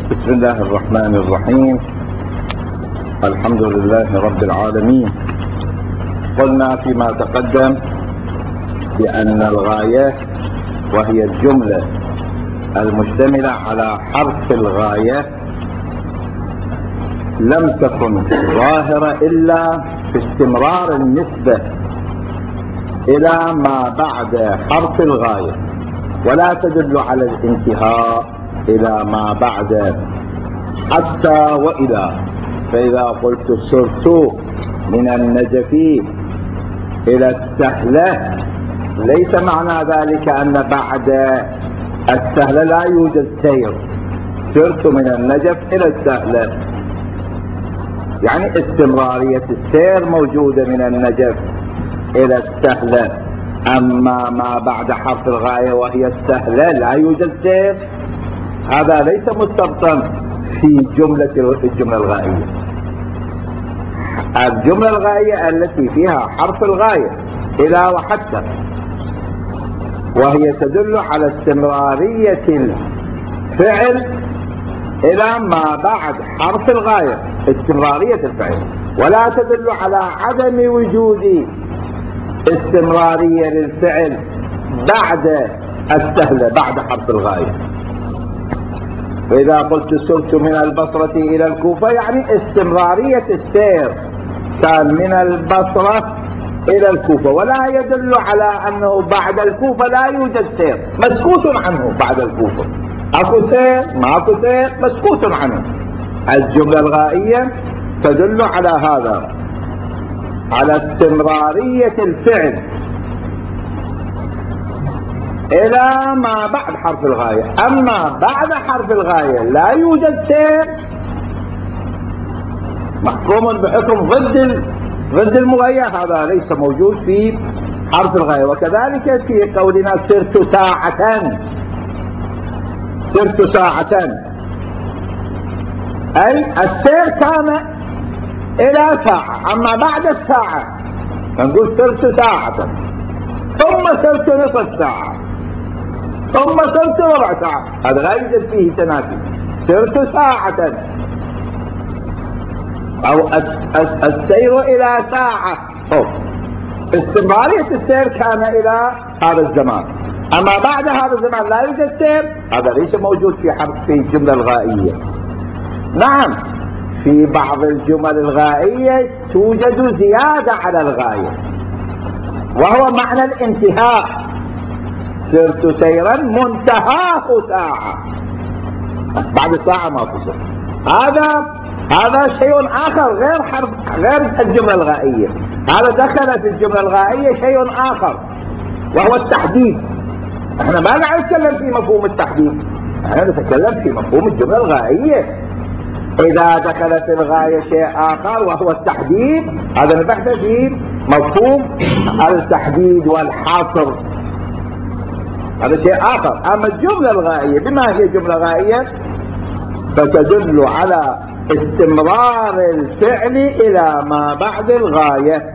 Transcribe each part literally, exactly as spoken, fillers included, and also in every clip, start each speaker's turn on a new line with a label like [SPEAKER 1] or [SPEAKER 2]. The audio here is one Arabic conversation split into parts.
[SPEAKER 1] بسم الله الرحمن الرحيم. الحمد لله رب العالمين. قلنا فيما تقدم بأن الغاية وهي الجملة المشتملة على حرف الغاية لم تكن ظاهرة إلا في استمرار النسبة إلى ما بعد حرف الغاية، ولا تدل على الانتهاء إلى ما بعد حتى وإلى. فإذا قلت سرت من النجف إلى السهلة ليس معنى ذلك أن بعد السهلة لا يوجد سير. سرت من النجف إلى السهلة يعني استمرارية السير موجودة من النجف إلى السهلة، أما ما بعد حرف الغاية وهي السهلة لا يوجد سير. هذا ليس مستبطن في جملة الجملة الغائية. الجملة الغائية التي فيها حرف الغاية إلى وحتى، وهي تدل على استمرارية الفعل إلى ما بعد حرف الغاية، استمرارية الفعل، ولا تدل على عدم وجود استمرارية للفعل بعد السهلة بعد حرف الغاية. وإذا قلت سرت من البصرة إلى الكوفة يعني استمرارية السير كان من البصرة إلى الكوفة، ولا يدل على أنه بعد الكوفة لا يوجد سير، مسكوت عنه. بعد الكوفة أكو سير ماكو سير مسكوت عنه. الجملة الغائية تدل على هذا، على استمرارية الفعل إلى ما بعد حرف الغاية. أما بعد حرف الغاية لا يوجد سير، محكوم بحكم ضد ضد المغاية، هذا ليس موجود في حرف الغاية. وكذلك في قولنا سرت ساعة، سرت ساعة أي السير كان إلى ساعة، أما بعد الساعة نقول سرت ساعة، ثم سرت نصف ساعة، ثم سرت ربع ساعة. هذا لا يوجد فيه تنافي. سرت ساعة أو السير إلى ساعة، أو استمرارية السير كان إلى هذا الزمان، أما بعد هذا الزمان لا يوجد سير. هذا ليس موجود في حرف في الجملة الغائية. نعم في بعض الجمل الغائية توجد زيادة على الغاية، وهو معنى الانتهاء. سرت سيرا منتهاه ساعة، بعد الساعة ما تصل. هذا هذا شيء آخر غير حرف غير الجملة الغائية. هذا دخل في الجملة الغائية شيء آخر وهو التحديد. احنا ما قاعد نتكلم في مفهوم التحديد، احنا نتكلم في مفهوم الجملة الغائية. إذا دخل في الغاية شيء آخر وهو التحديد، هذا نبحث في مفهوم التحديد والحصر، هذا شيء آخر. أما الجملة الغائية بما هي جملة غائية فتدل على استمرار الفعل إلى ما بعد الغاية.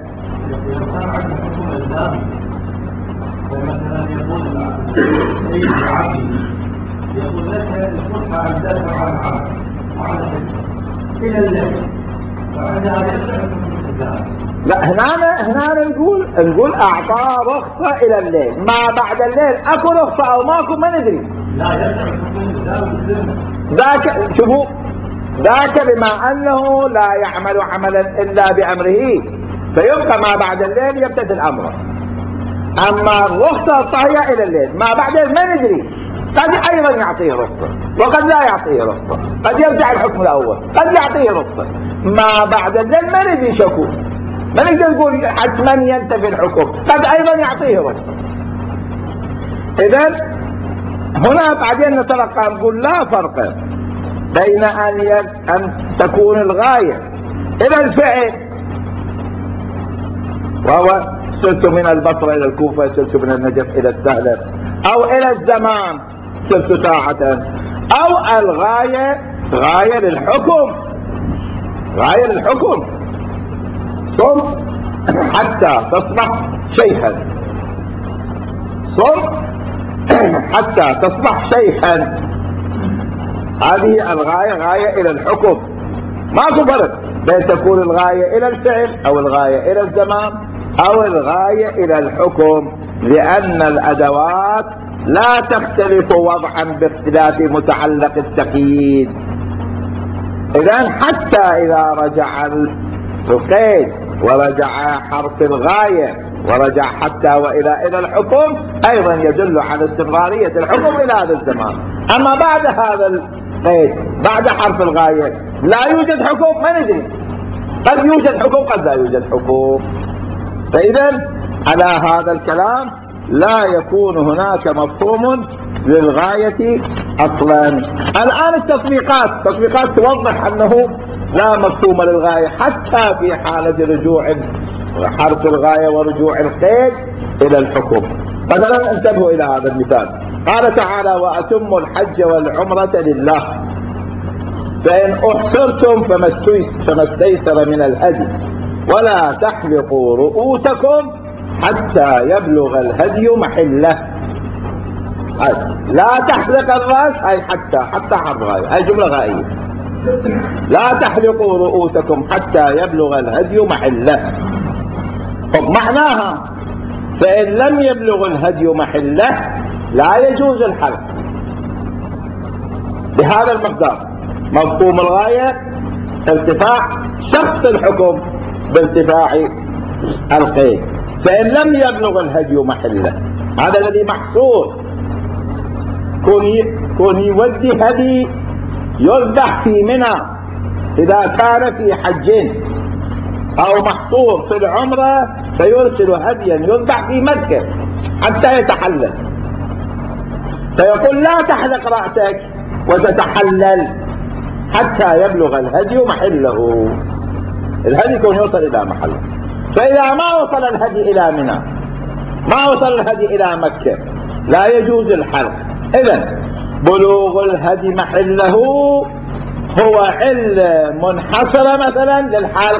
[SPEAKER 2] يقول لك الفصحى أن تدفع عن العرب إلى الليل، فعندها يدفع
[SPEAKER 1] لا هنا هنا نقول نقول أعطى رخصة إلى الليل، ما بعد الليل أكو رخصة أو ماكو ما ندري.
[SPEAKER 2] لا يدفع
[SPEAKER 1] ذاك شوفوا، ذاك بما أنه لا يعمل عملا إلا بأمره فيبقى ما بعد الليل يمتثل أمره. أما الرخصة طهي إلى الليل، ما بعد الليل ما ندري، قد أيضا يعطيه رخصة وقد لا يعطيه رخصة، قد يرجع الحكم الأول قد يعطيه رخصة. ما بعد الليل ما ندري شكو، ما نقدر نقول حتما ينتفي الحكم، قد أيضا يعطيه رخصة. إذن هنا بعدين نتلقى نقول لا فرق بين أن, يد... أن تكون الغاية إلى الفعل، وهو سرت من البصرة إلى الكوفة، سرت من النجف إلى السهلة، أو إلى الزمان سرت ساعة، أو الغاية غاية للحكم، غاية للحكم. صم حتى تصبح شيخا، صم حتى تصبح شيخا. هذه الغاية غاية إلى الحكم، ماكو فرق بين تكون الغاية إلى الفعل أو الغاية إلى الزمان أو الغاية إلى الحكم، لأن الأدوات لا تختلف وضعا باختلاف متعلق التقييد. إذن حتى إذا رجع القيد ورجع حرف الغاية ورجع حتى وإلى إلى الحكم أيضا يدل على استمرارية الحكم إلى هذا الزمان. أما بعد هذا القيد بعد حرف الغاية لا يوجد حكم، ما ندري، قد يوجد حكم قد لا يوجد حكم. فإذا على هذا الكلام لا يكون هناك مفهوم للغاية أصلا. الآن التطبيقات التطبيقات توضح أنه لا مفهوم للغاية حتى في حالة رجوع حرف الغاية ورجوع القيد إلى الحكم. مثلا انتبهوا إلى هذا المثال، قال تعالى: وأتموا الحج والعمرة لله فإن أحصرتم فما استيسر من الهدي ولا تحلقوا رؤوسكم حتى يبلغ الهدي محله. لا تحلق الرأس أي حتى حتى حرف غاية، أي جملة غائية. لا تحلقوا رؤوسكم حتى يبلغ الهدي محله. طب معناها فإن لم يبلغ الهدي محله لا يجوز الحلق بهذا المقدار. مفهوم الغاية ارتفاع شخص الحكم بارتفاع القيد. فإن لم يبلغ الهدي محله، هذا الذي محصور، كون يودي هدي يذبح في منى إذا كان في حج، أو محصور في العمرة فيرسل هديا يذبح في مكة حتى يتحلل، فيقول لا تحلق رأسك وتتحلل حتى يبلغ الهدي محله. الهدي يكون يوصل إلى محله. فإذا ما وصل الهدي إلى منى، ما وصل الهدي إلى مكة، لا يجوز الحلق. إذن بلوغ الهدي محله هو علة منحصرة مثلا للحلق.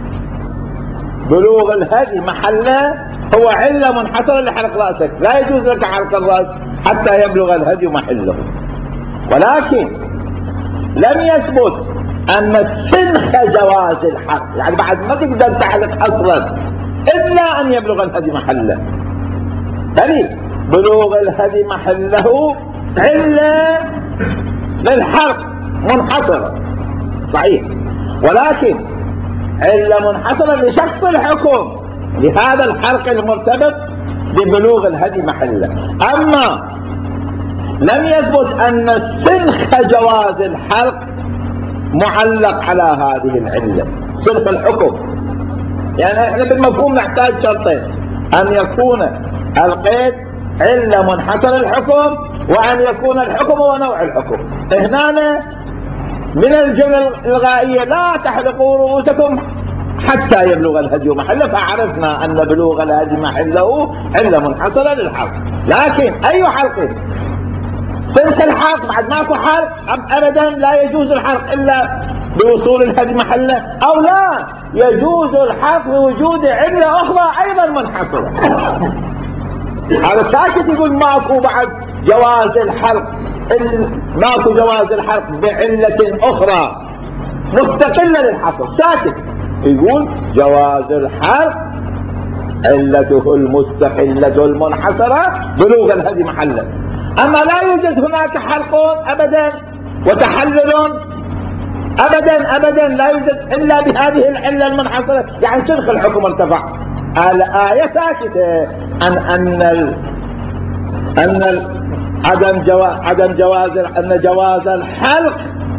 [SPEAKER 1] بلوغ الهدي محله هو علة منحصرة لحلق رأسك، لا يجوز لك حلق الرأس حتى يبلغ الهدي محله. ولكن لم يثبت أن السنخ جواز الحلق، يعني بعد ما تقدر تحلق أصلا إلا أن يبلغ الهدي محله. دليل بلوغ الهدي محله علة للحلق منحصرة صحيح، ولكن علة منحصرة لشخص الحكم لهذا الحلق المرتبط ببلوغ الهدي محله. أما لم يثبت أن السنخ جواز الحلق معلق على هذه العلة، سنخ الحكم. يعني احنا بالمفهوم نحتاج شرطين: أن يكون القيد علة منحصرة للحكم، وأن يكون الحكم هو نوع الحكم. هنا من الجملة الغائية لا تحلقوا رؤوسكم حتى يبلغ الهدي محله، فعرفنا أن بلوغ الهدي محله علة منحصرة للحلق. لكن أي حلق؟ سنخ الحلق، بعد ماكو حلق أبدا لا يجوز الحلق إلا بوصول الهدي محله، أو لا يجوز الحلق بوجود علة أخرى أيضا منحصرة. هذا ساكت يقول ماكو بعد جواز الحلق، ماكو جواز الحلق بعلة أخرى مستقلة للحصر، ساكت. يقول جواز الحلق علته المستقلة المنحصرة بلوغ الهدي محله. أما لا يوجد هناك حلق أبدا وتحلل أبدا أبدا لا يوجد إلا بهذه العلة المنحصرة، يعني سنخ الحكم ارتفع. الآية ساكتة عن أن ال أن ال عدم جواز عدم جواز أن جواز الحلق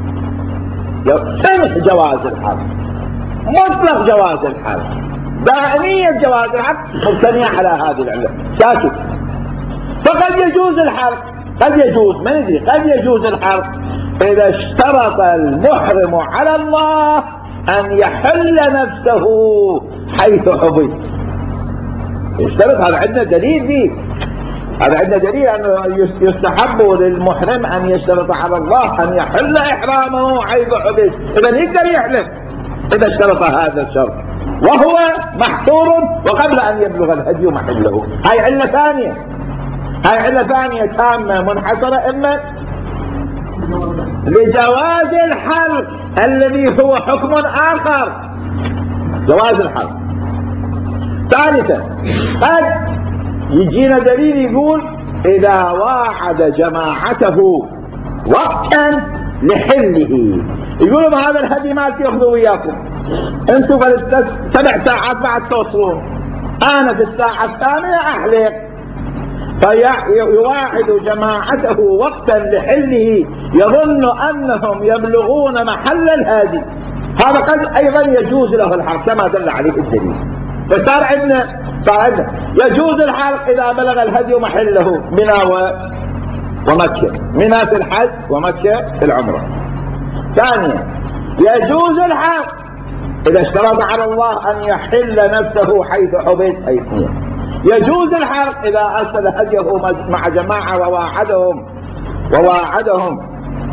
[SPEAKER 1] سنخ جواز الحلق، مطلق جواز الحلق، دائمية جواز الحلق مبتنية على هذه العلة، ساكت. فقد يجوز الحلق، قد يجوز، ما ندري، قد يجوز الحلق إذا اشترط المحرم على الله أن يحل نفسه حيث حبس. يشترط، هذا عندنا دليل به، هذا عندنا دليل أنه يستحب للمحرم أن يشترط على الله أن يحل إحرامه حيث حبس. إذا يقدر يحلف إذا اشترط هذا الشرط وهو محصور وقبل أن يبلغ الهدي محله. هاي علة ثانية، هاي علة ثانية تامة منحصرة. إما لجواز الحلق الذي هو حكم آخر، جواز الحلق. ثالثا قد يجينا دليل يقول إذا واعد جماعته وقتا لحله، يقولوا هذا الهدي مالتي ياخذوا وياكم، انتم بعد سبع ساعات بعد توصلون، انا في الساعه الثامنه احلق، فيواعد جماعته وقتا لحله يظن انهم يبلغون محل الهادي، هذا قد ايضا يجوز له الحلق كما دل عليه الدليل. فصار عندنا صار عندنا يجوز الحلق اذا بلغ الهدي محله منى ومكه، منى في الحج ومكه في العمره. ثانيا يجوز الحلق اذا اشترط على الله ان يحل نفسه حيث حبس، اي اثنين. يجوز الحلق اذا ارسل هديه مع جماعه وواعدهم وواعدهم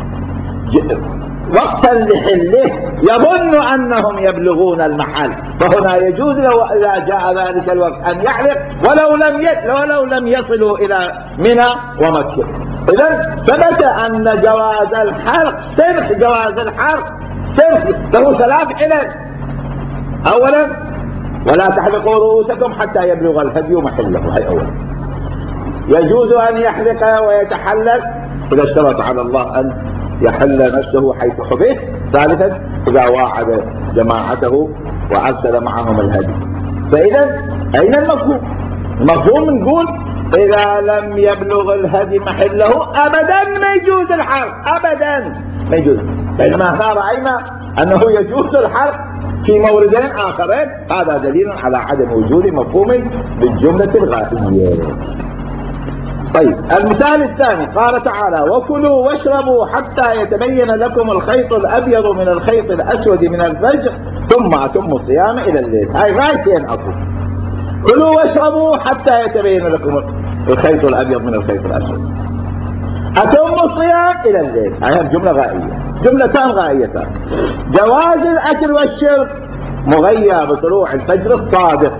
[SPEAKER 1] وقتا لحله يظن انهم يبلغون المحل، فهنا يجوز له اذا جاء ذلك الوقت ان يحلق ولو لم ولو لم يصلوا الى منى ومكه. اذا ثبت ان جواز الحلق سرح، جواز الحلق سرح له ثلاث علل. اولا ولا تحلقوا رؤوسكم حتى يبلغ الهدي محله، هي اولا. يجوز ان يحلق ويتحلل اذا اشترط على الله ان يحل نفسه حيث حبس. ثالثا اذا واعد جماعته وارسل معهم الهدي. فاذا اين المفهوم؟ المفهوم نقول اذا لم يبلغ الهدي محله ابدا ما يجوز الحلق، ابدا ما يجوز. بينما هنا راينا انه يجوز الحلق في موردين اخرين، هذا دليل على عدم وجود مفهوم بالجمله الغائيه. طيب المثال الثاني قال تعالى وكلوا واشربوا حتى يتبين لكم الخيط الابيض من الخيط الاسود من الفجر ثم اتموا الصيام الى الليل. هاي غايتين اكو، كلوا واشربوا حتى يتبين لكم الخيط الابيض من الخيط الاسود، اتموا الصيام الى الليل. هاي جمله غائيه، جملتان غائيتان. جواز الاكل والشرب مغير بطلوع الفجر الصادق،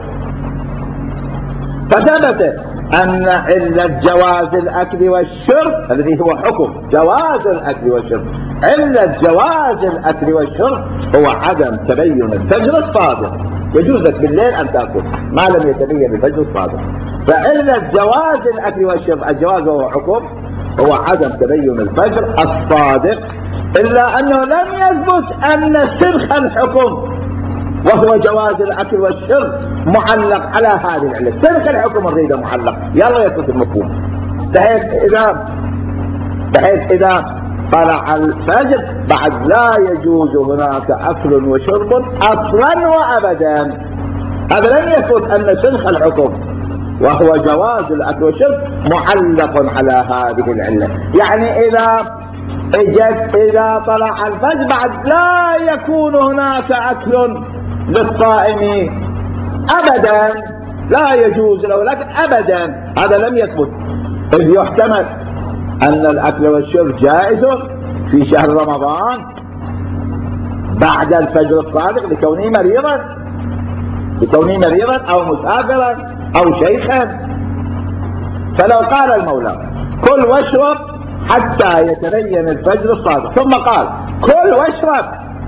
[SPEAKER 1] فثبت أن علة جواز الأكل والشرب الذي هو حكم جواز الأكل والشرب، علة جواز الأكل والشرب هو عدم تبين الفجر الصادق. يجوز لك بالليل أن تأكل ما لم يتبين الفجر الصادق، فعلة جواز الأكل والشرب الجواز وهو حكم هو عدم تبين الفجر الصادق، إلا أنه لم يثبت أن سرخ الحكم وهو جواز الاكل والشرب معلق على هذه العله، سرخ الحكم نريده معلق، يلا يثبت المفهوم. بحيث اذا بحيث اذا طلع الفجر بعد لا يجوز هناك اكل وشرب اصلا وابدا. هذا لم يثبت ان سرخ الحكم وهو جواز الاكل والشرب معلق على هذه العله. يعني اذا اجت اذا طلع الفجر بعد لا يكون هناك اكل للصائم ابدا، لا يجوز له الاكل ابدا، هذا لم يثبت. اذ يحتمل ان الاكل والشرب جائز في شهر رمضان بعد الفجر الصادق لكونه مريضا لكونه مريضا او مسافرا او شيخا. فلو قال المولى كل واشرب حتى يتبين الفجر الصادق ثم قال كل واشرب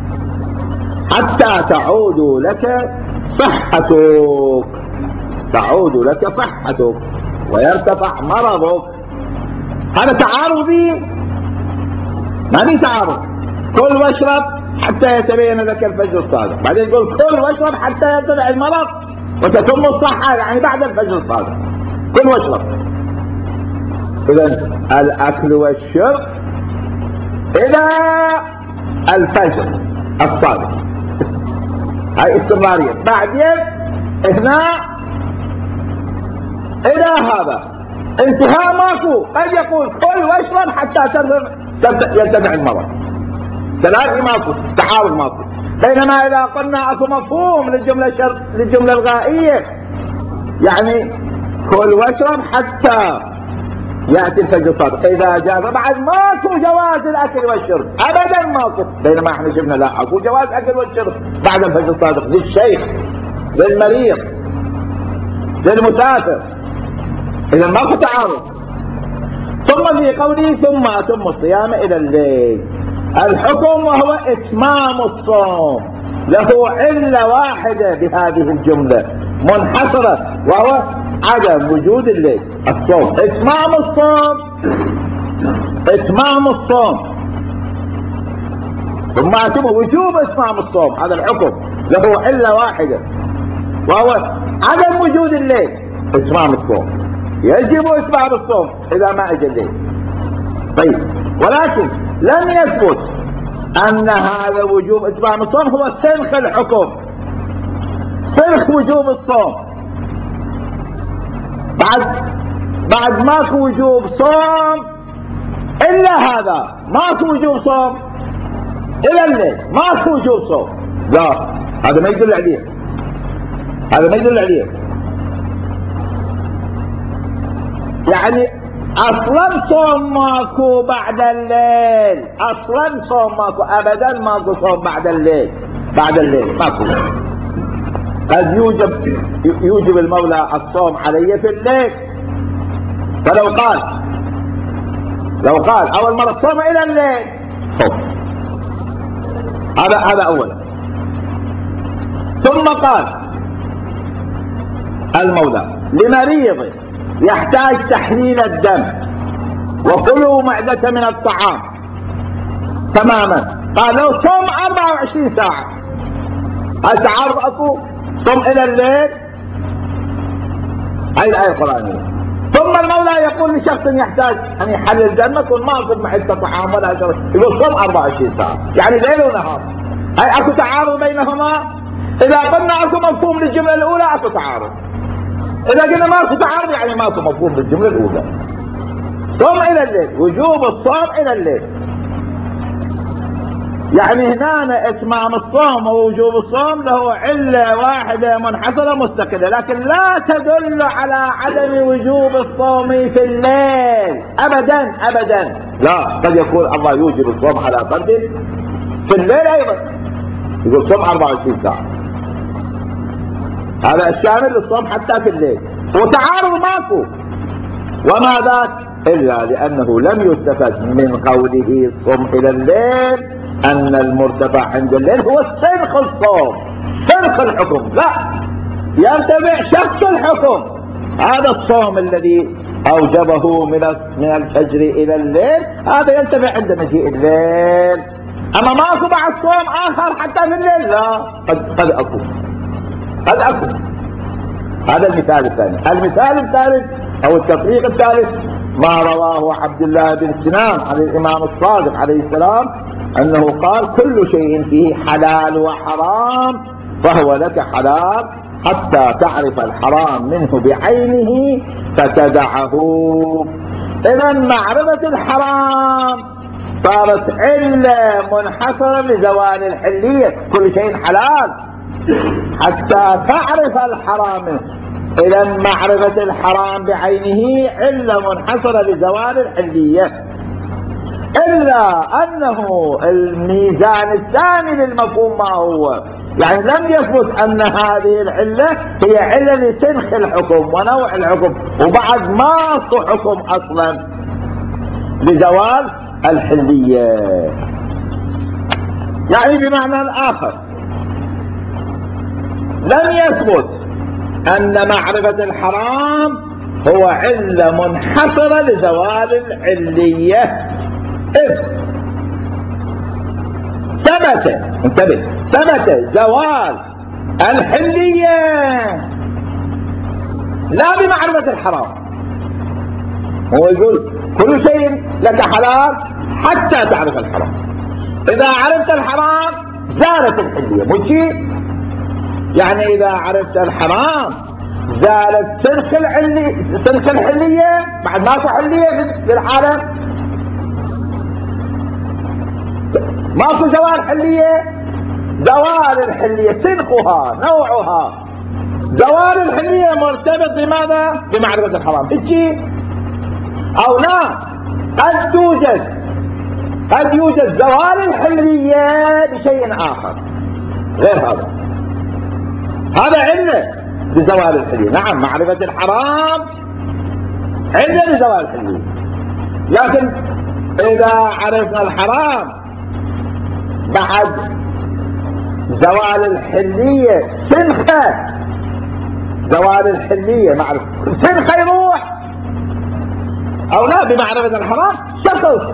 [SPEAKER 1] حتى تعود لك صحتك، تعود لك صحتك ويرتفع مرضك، هذا تعارضي؟ ما في تعارض. كل واشرب حتى يتبين لك الفجر الصادق، بعدين يقول كل واشرب حتى يرتفع المرض وتتم الصحة، يعني بعد الفجر الصادق كل واشرب. إذا الأكل والشرب إلى الفجر الصادق، هاي استمرارية. بعدين هنا إلى هذا انتهاء ماكو، قد يقول كل واشرب حتى يرتفع المرض، تلاقي ماكو تعارض ماكو. بينما إذا قلنا أكو مفهوم للجملة شرط للجملة الغائية، يعني كل واشرب حتى يأتي الفجر الصادق، إذا جاء بعد ماكو جواز الأكل والشرب أبدا ماكو. بينما احنا شفنا لا، أكو جواز أكل والشرب بعد الفجر الصادق للشيخ للمريض للمسافر، إذا ماكو تعارض. ثم في قوله ثم أتم الصيام إلى الليل، الحكم وهو إتمام الصوم، له علة واحدة بهذه الجملة منحصرة وهو عدم وجود الليل. الصوم إتمام الصوم، إتمام الصوم ثم أتم وجوب إتمام الصوم. هذا الحكم له علة واحدة وهو عدم وجود الليل. إتمام الصوم يجب إتمام الصوم إذا ما أجى الليل. طيب، ولكن لم يثبت أن هذا وجوب إتمام الصوم هو سنخ الحكم، سنخ وجوب الصوم. بعد بعد ماكو وجوب صوم إلا هذا، ماكو وجوب صوم إلى الليل، ماكو وجوب صوم. لا، هذا ما يدل عليه، هذا ما يدل عليه. يعني اصلا صوم ماكو بعد الليل، اصلا صوم ماكو، ابدا ماكو صوم بعد الليل، بعد الليل ماكو. قد يوجب يوجب المولى الصوم علي في الليل، فلو قال لو قال اول مرة صوم الى الليل، هذا هذا اولا. ثم قال المولى لمريض يحتاج تحليل الدم وكلوا معدة من الطعام تماما، قال له صم أربعة وعشرين ساعة. هل تعارض اكو؟ صم الى الليل، هاي الآية القرآنية. ثم المولى يقول لشخص يحتاج ان يحلل دمه يكون ما اكو معدة طعام ولا شرب، يقول صم أربعة وعشرين ساعة، يعني ليل ونهار. هاي اكو تعارض بينهما؟ اذا قلنا اكو مفهوم للجملة الاولى اكو تعارض، إذا قلنا ماكو تعارض يعني ماكو مفهوم بالجملة الأولى. صوم إلى الليل، وجوب الصوم إلى الليل، يعني هنا إتمام الصوم ووجوب الصوم له علة واحدة منحصرة مستقلة، لكن لا تدل على عدم وجوب الصوم في الليل أبدا أبدا. لا، قد يكون الله يوجب الصوم على فرد في الليل أيضا، يقول صوم أربعة وعشرين ساعة، هذا الشامل للصوم حتى في الليل، وتعارض ماكو. وما ذاك إلا لأنه لم يستفد من قوله الصوم إلى الليل أن المرتفع عند الليل هو سنخ الصوم، سنخ الحكم، لا، ينتفع شخص الحكم. هذا الصوم الذي أوجبه من من الفجر إلى الليل هذا ينتفع عند مجيء الليل، أما ماكو بعد صوم آخر حتى في الليل، لا، قد قد أكو قد أكو. هذا المثال الثاني. المثال الثالث أو التطبيق الثالث ما رواه عبد الله بن سنان عن الإمام الصادق عليه السلام أنه قال كل شيء فيه حلال وحرام فهو لك حلال حتى تعرف الحرام منه بعينه فتدعه. إذا معرفة الحرام صارت علة منحصرة لزوال الحلية، كل شيء حلال حتى تعرف الحرام منه. إذا معرفة الحرام بعينه علة منحصرة لزوال الحلية، إلا أنه الميزان الثاني للمفهوم ما هو؟ يعني لم يثبت أن هذه العلة هي علة لسنخ الحكم ونوع الحكم، وبعد ماكو حكم أصلا لزوال الحلية. يعني بمعنى آخر لم يثبت أن معرفة الحرام هو علة منحصرة لزوال العلية، إذ ثبت، انتبه، ثبت زوال الحلية لا بمعرفة الحرام. هو يقول كل شيء لك حلال حتى تعرف الحرام، إذا عرفت الحرام زالت الحلية، مو شيء؟ يعني إذا عرفت الحرام زالت سنخ الحلية، سنخ الحلية، بعد ماكو حلية في العالم، ماكو زوال حلية. زوال الحلية سنخها نوعها، زوال الحلية مرتبط بماذا؟ بمعرفة الحرام، هيجي أو لا؟ قد توجد قد يوجد زوال الحلية بشيء آخر غير هذا، هذا علة لزوال الحلية. نعم، معرفة الحرام علة لزوال الحلية، لكن إذا عرفنا الحرام بعد زوال الحلية سنخة، زوال الحلية معرفة سنخة يروح او لا بمعرفة الحرام، شخص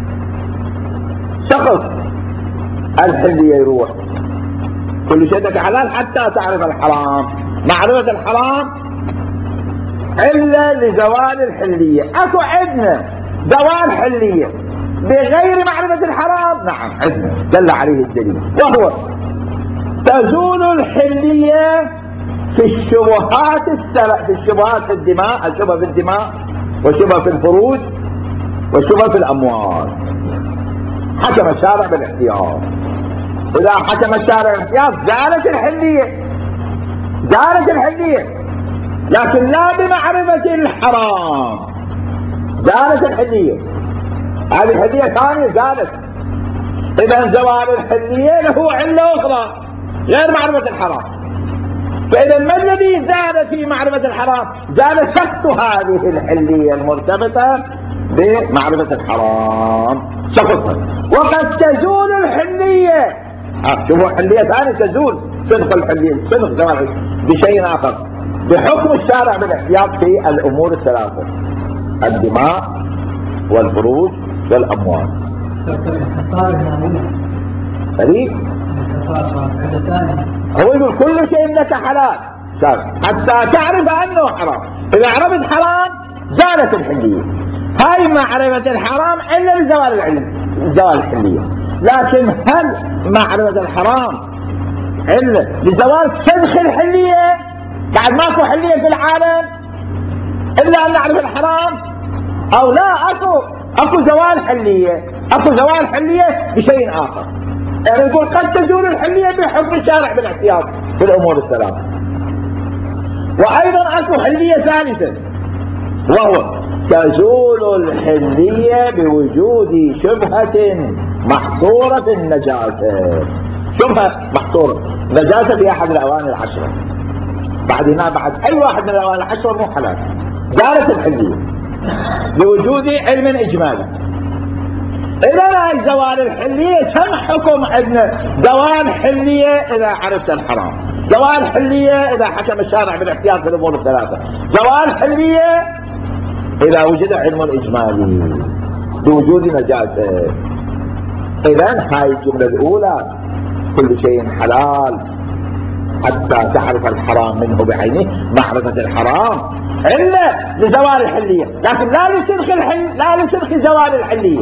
[SPEAKER 1] شخص الحلية يروح. كل شيء حلال حتى تعرف الحرام. معرفة الحرام إلا لزوال الحلية. أكو عندنا زوال حلية بغير معرفة الحرام؟ نعم عندنا، دل عليه الدليل، وهو تزول الحلية في الشبهات السلع، في الشبهات في الدماء، الشبهة في الدماء والشبهة في الفروج والشبهة في الأموال. حكم الشارع بالاحتياط. إذا حكم الشارع بالاحتياط زالت الحلية، زالت الحلية، لكن لا بمعرفة الحرام. زالت الحلية، هذه الحلية ثانية زالت. إذا زوال الحلية له علة أخرى غير معرفة الحرام. فإذا ما الذي زاد في معرفة الحرام؟ زاد شخص هذه الحلية المرتبطة بمعرفة الحرام، شخصها. وقد تزول الحلية، شوفوا حلية ثانية تزول، صدق الحلية، صدق زوال بشيء آخر، بحكم الشارع بالاحتياط في الأمور الثلاثة: الدماء والفروج والأموال. فريق هو يقول كل شيء لك حلال حتى تعرف أنه حرام. إذا عرفت حرام زالت الحلية. هاي معرفة الحرام إلا بزوال العلم، زوال الحلية. لكن هل معرفة الحرام إلا بزوال سنخ الحلية؟ بعد ماكو حلية في العالم إلا أن نعرف الحرام، أو لا أكو أكو زوال حلية، أكو زوال حلية بشيء آخر. يعني يقول قد تزول الحلية بحكم الشارع بالاحتياط في الأمور الثلاثة. وأيضا أكو حلية ثالثة، وهو تزول الحلية بوجود شبهة محصورة في النجاسة. شبهة محصورة، نجاسة في أحد الأواني العشرة، بعد هنا بعد أي واحد من الأواني العشرة مو حلال، زالت الحلية بوجود علم إجمالي. إذا زوال الحلية كم حكم عندنا؟ زوال حلية إذا عرفت الحرام، زوال حلية إذا حكم الشارع بالاحتياط في الأمور الثلاثة، زوال حلية إذا وجد علم إجمالي بوجود نجاسة. إذا هاي الجملة الأولى كل شيء حلال حتى تعرف الحرام منه بعينه، معرفة الحرام إلا لزوال الحلية، لكن لا لسنخ الحل، لا لسنخ زوال الحلية.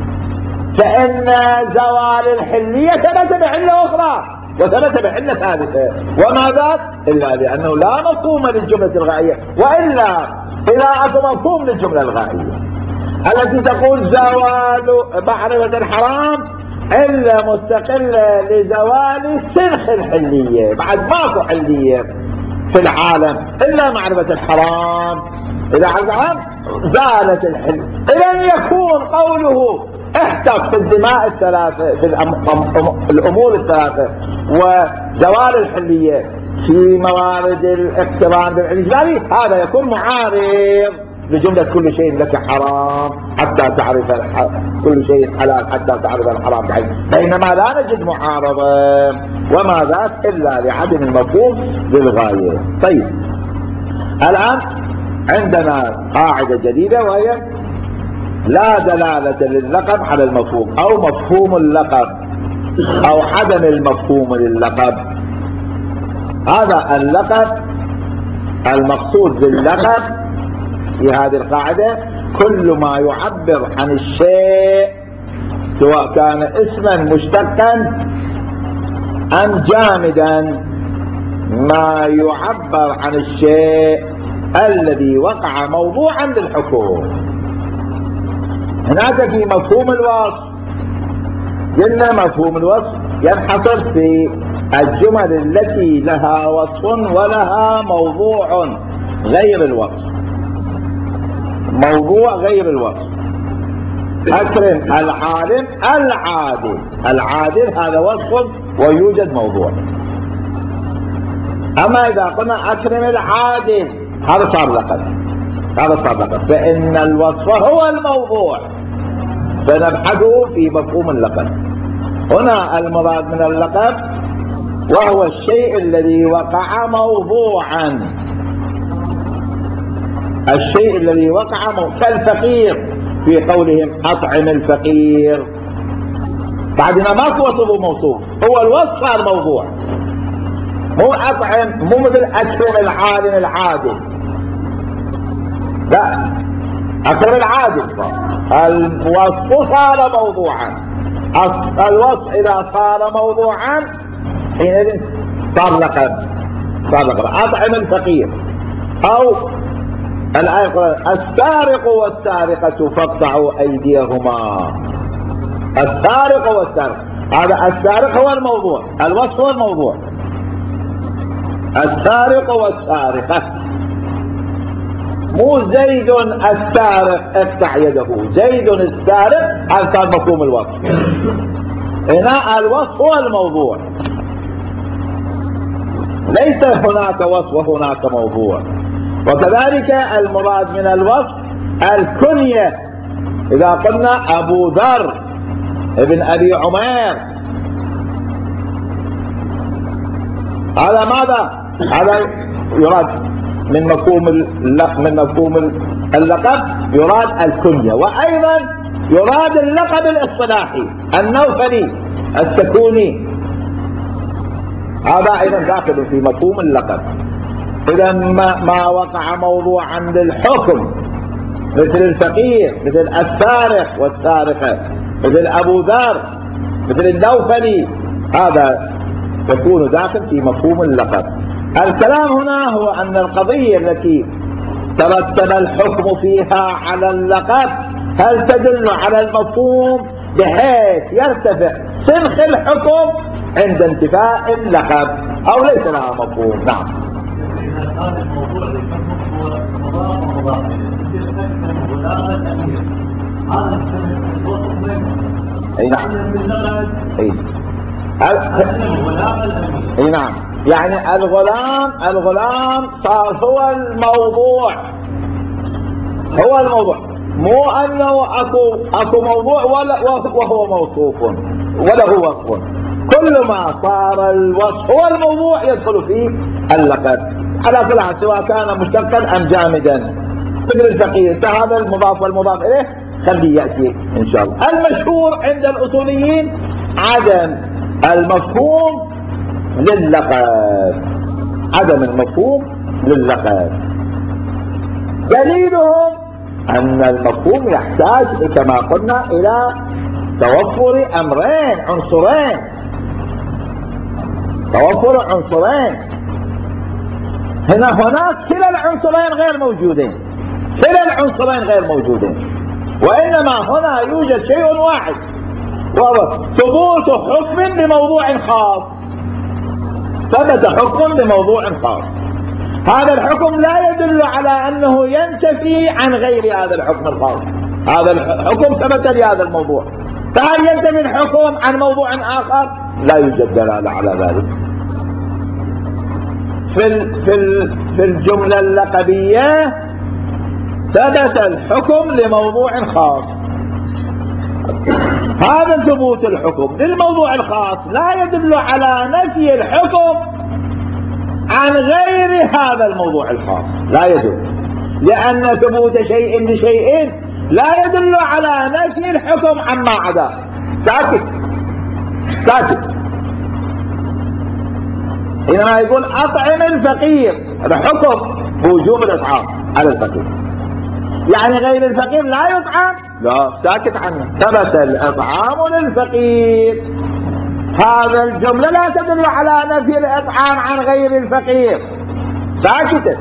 [SPEAKER 1] فإن زوال الحلية ثبت بعلة أخرى وثبت بعلة ثالثة، وما ذاك إلا لأنه لا مفهوم للجملة الغائية. وإلا إذا أكو مفهوم للجملة الغائية التي تقول زوال معرفة الحرام إلا مستقلة لزوال سنخ الحلية، بعد ماكو حلية في العالم إلا معرفة الحرام، إذا عرفت زالت الحل. إذا يكون قوله احتق في الدماء الثلاثة، في الأمور الثلاثة، وزوال الحلية في موارد الاقتران بالإجمالي، هذا يكون معارض لجملة كل شيء لك حرام حتى تعرف كل شيء حلال حتى تعرف الحرام بعينه، بينما لا نجد معارضة، وما ذاك إلا لعدم المفهوم للغاية. طيب الآن عندنا قاعدة جديدة، وهي لا دلالة لللقب على المفهوم، أو مفهوم اللقب أو عدم المفهوم لللقب. هذا اللقب، المقصود باللقب في هذه القاعدة كل ما يعبر عن الشيء سواء كان اسما مشتقا أم جامدا، ما يعبر عن الشيء الذي وقع موضوعا للحكم. هناك في مفهوم الوصف، قلنا مفهوم الوصف ينحصر في الجمل التي لها وصف ولها موضوع غير الوصف، موضوع غير الوصف. أكرم العالم العادل، العادل هذا وصف ويوجد موضوع. أما إذا قلنا أكرم العادل هذا صار لقب، هذا صار لقب، فإن الوصف هو الموضوع، فنبحثه في مفهوم اللقب. هنا المراد من اللقب وهو الشيء الذي وقع موضوعا، الشيء الذي وقع موضوعا كالفقير في قولهم أطعم الفقير، بعدنا ماكو وصف وموصوف، هو الوصف صار موضوع، مو أطعم، مو مثل أكرم العالم العادل، لا، أكرم العادل صار الوصف صار موضوعا. الوصف إذا صار موضوعا حينئذ صار لقب، صار لقب. أطعم الفقير، أو الآية يقول السارق والسارقة فاقطعوا أيديهما، السارق والسارقة، هذا السارق هو الموضوع، الوصف هو الموضوع، السارق والسارقة، مو زيد السارق اقطع يده، زيد السارق، هذا صار مفهوم الوصف. هنا الوصف هو الموضوع، ليس هناك وصف وهناك موضوع. وكذلك المراد من الوصف الكنية، إذا قلنا أبو ذر ابن أبي عمير، هذا ماذا؟ هذا يراد من مفهوم من مفهوم اللقب، يراد الكنية، وأيضا يراد اللقب الاصطلاحي النوفلي السكوني، هذا أيضا داخل في مفهوم اللقب. إذا ما, ما وقع موضوعا للحكم مثل الفقير، مثل السارق والسارقة، مثل أبو ذر، مثل النوفلي، هذا يكون داخل في مفهوم اللقب. الكلام هنا هو أن القضية التي ترتب الحكم فيها على اللقب هل تدل على المفهوم بحيث يرتفع سنخ الحكم عند انتفاء اللقب أو ليس لها مفهوم. نعم.
[SPEAKER 2] هذا الموضوع للحكم هو مضاف ومضاف إليه، مثل أكثر غلام الأمير، هذا الوصف منه.
[SPEAKER 1] أي نعم. أي
[SPEAKER 2] غلام الأمير.
[SPEAKER 1] أي نعم. يعني الغلام الغلام صار هو الموضوع، هو الموضوع، مو أنه أكو أكو موضوع ولا وهو موصوف وله وصف، كل ما صار الوصف هو الموضوع يدخل فيه اللقب على كل حال، سواء كان مشتقا أم جامدا. مثل الفقير، هذا المضاف والمضاف إليه خليه يأتي إن شاء الله. المشهور عند الأصوليين عدم المفهوم للقب، عدم المفهوم للقب. دليلهم أن المفهوم يحتاج كما قلنا إلى توفر أمرين عنصرين، توفر عنصرين. هنا هناك كلا العنصرين غير موجودين، كلا العنصرين غير موجودين، وإنما هنا يوجد شيء واحد وهو ثبوت حكم بموضوع خاص، ثبت حكم بموضوع خاص. هذا الحكم لا يدل على أنه ينتفي عن غير هذا الحكم الخاص، هذا الحكم ثبت لهذا الموضوع، فهل ينتفي الحكم عن موضوع آخر؟ لا يوجد دلالة على ذلك. في في في الجملة اللقبية ثبت الحكم لموضوع خاص، هذا ثبوت الحكم للموضوع الخاص لا يدل على نفي الحكم عن غير هذا الموضوع الخاص، لا يدل، لأن ثبوت شيء لشيء لا يدل على نفي الحكم عما عداه. ساكت ساكت. حينما يقول أطعم الفقير، الحكم بوجوب الإطعام على الفقير، يعني غير الفقير لا يطعم، لا، ساكت عنه، ثبت الإطعام للفقير. هذا الجملة لا تدل على نفي الإطعام عن غير الفقير، ساكتة.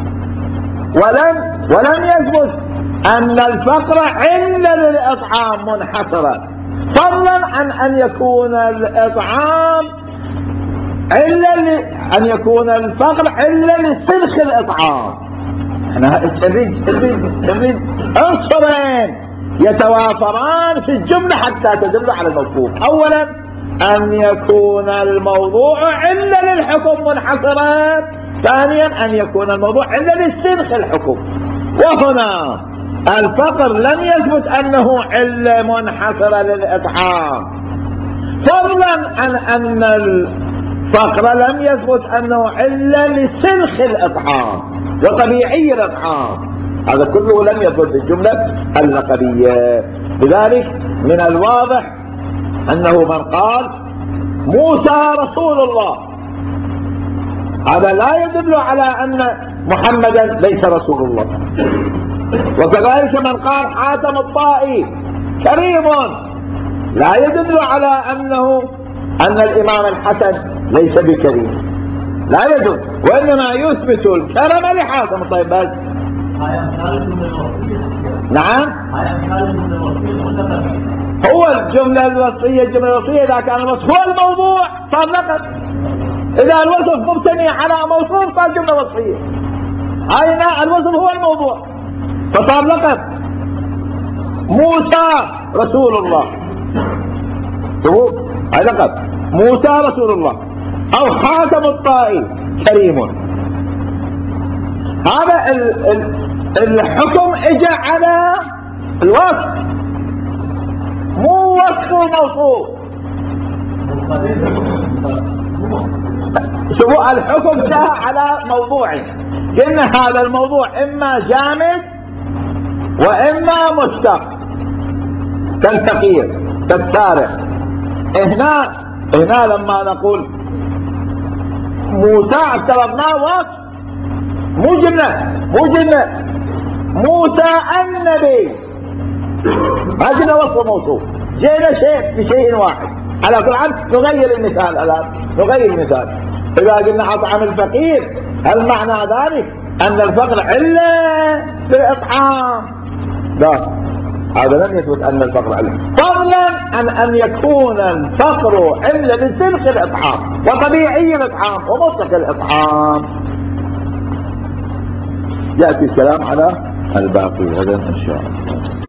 [SPEAKER 1] ولم ولم يثبت أن الفقر علة للإطعام منحصرة، فضلا عن أن يكون الإطعام علة، أن يكون الفقر علة لسلخ الإطعام. احنا نريد نريد عنصرين يتوافران في الجملة حتى تدل على المفهوم. أولا أن يكون الموضوع علة للحكم منحصرا، ثانيا أن يكون الموضوع علة للسلخ الحكم. وهنا الفقر لم يثبت أنه علة منحصرة للإطعام، عن أن الفقر لم يثبت أنه علة لسلخ الإطعام وطبيعي الإطعام، هذا كله لم يثبت في الجملة اللقبية. لذلك من الواضح أنه من قال موسى رسول الله هذا لا يدل على أن محمدا ليس رسول الله. وكذلك من قال حاتم الطائي كريم لا يدل على أنه أن الإمام الحسن ليس بكريم، لا يدل، وإنما يثبت الكرم لحاتم الطائي بس. نعم، هو الجملة الوصفية الجملة الوصفية إذا كان الوصف هو الموضوع صار لقب، إذا الوصف مبتني على موصوف صار جملة وصفية، هاي الوصف هو الموضوع فصار لقب. موسى رسول الله هو هاي لقب، موسى رسول الله، أو حاتم الطائي كريم. هذا ال ال الحكم اجى على الوصف مو وصف موصوف. شوفوا الحكم جاء على موضوعه، قلنا هذا الموضوع اما جامد واما مشتق كالفقير كالسارق. هنا هنا لما نقول موسى افترضناه وصف مو جملة مو جملة موسى النبي، ما جينا وصف موصوف، جينا شيء بشيء واحد. على كل حال نغير المثال الآن، نغير المثال. إذا قلنا أطعم الفقير هل معنى ذلك أن الفقر علة بالإطعام؟ لا، هذا لم يثبت أن الفقر علة، فضلا عن أن يكون الفقر علة لسلخ الإطعام وطبيعي الإطعام ومطلق الإطعام. يأتي الكلام على الباقي غدا إن شاء الله.